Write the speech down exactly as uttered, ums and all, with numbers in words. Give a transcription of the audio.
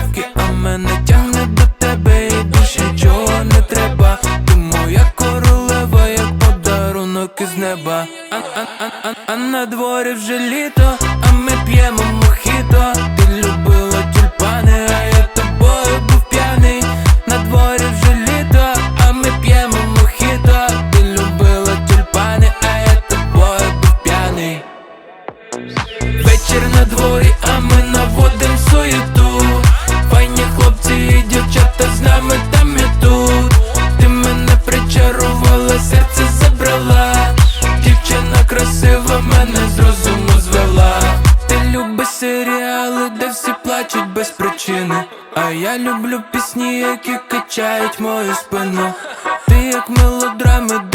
кросівки, а мене тягне до тебе і більше нічого не треба. Ти моя королева, як подарунок із неба. А, а, а, а, а на дворі вже літо, а ми п'ємо мохіто. Ти любила тюльпани, а я тобою був п'яний. На дворі вже літо, а ми п'ємо мохіто. Ти любила тюльпани, а я тобою був п'яний. Вечір на дворі, а ми наводим суєту. Файні хлопці і дівчата з нами там і тут. Ти мене причарувала, серце забрала. Дівчина красива мене з розуму звела. Ти любиш серіали, де всі плачуть без причини, а я люблю пісні, які качають мою спину. Ти як мелодрами